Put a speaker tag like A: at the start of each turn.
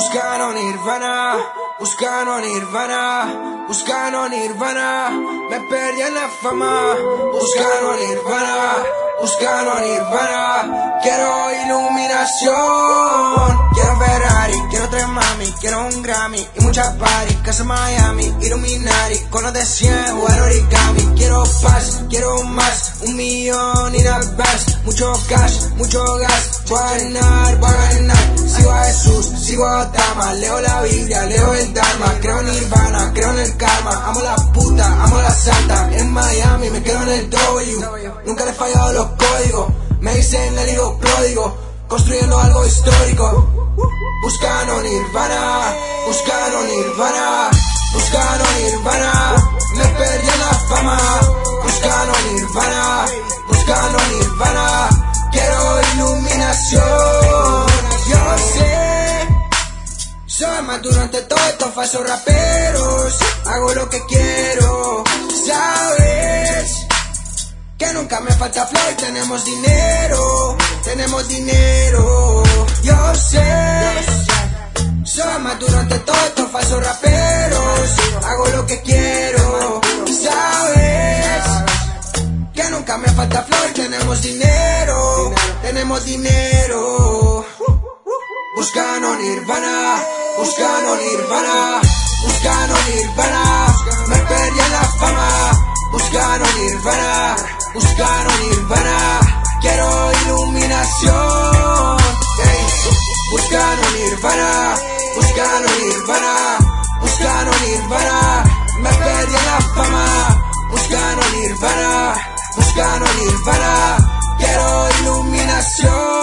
A: Buscando nirvana, buscando nirvana, buscando nirvana, me perdí en la fama. Buscando nirvana, buscando nirvana, quiero iluminación. Quiero Ferrari, quiero tres mami, quiero un Grammy y muchas party. Casa Miami, Illuminati, conos de 100, jugar origami. Quiero paz, quiero más, 1 millón y las best. Mucho cash, mucho gas, voy a ganar, voy a ganar. Sigo a Jesús, sigo a Dama, leo la Biblia, leo el Dharma. Creo en Nirvana, creo en el karma. Amo la puta, amo la santa. En Miami me quedo en el W. Nunca le he fallado los códigos. Me dicen el hijo pródigo, construyendo algo histórico. Buscando Nirvana, buscando Nirvana, buscando Nirvana, me perdí en la fama. Buscando Nirvana, buscando Nirvana, quiero iluminación. Yo sé, soy más duro ante todos estos falsos raperos. Hago lo que quiero, sabes que nunca me falta flow y tenemos dinero, tenemos dinero. Yo sé, soy más duro ante todos estos falsos raperos. Hago lo que quiero, sabes que nunca me falta flow y tenemos dinero, tenemos dinero. Buscando Nirvana, buscando Nirvana, buscando Nirvana, me perdí en la fama. Buscando Nirvana, buscando Nirvana, quiero iluminación. Hey. Buscando Nirvana, buscando Nirvana, buscando Nirvana, me perdí en la fama. Buscando Nirvana, buscando Nirvana, quiero iluminación.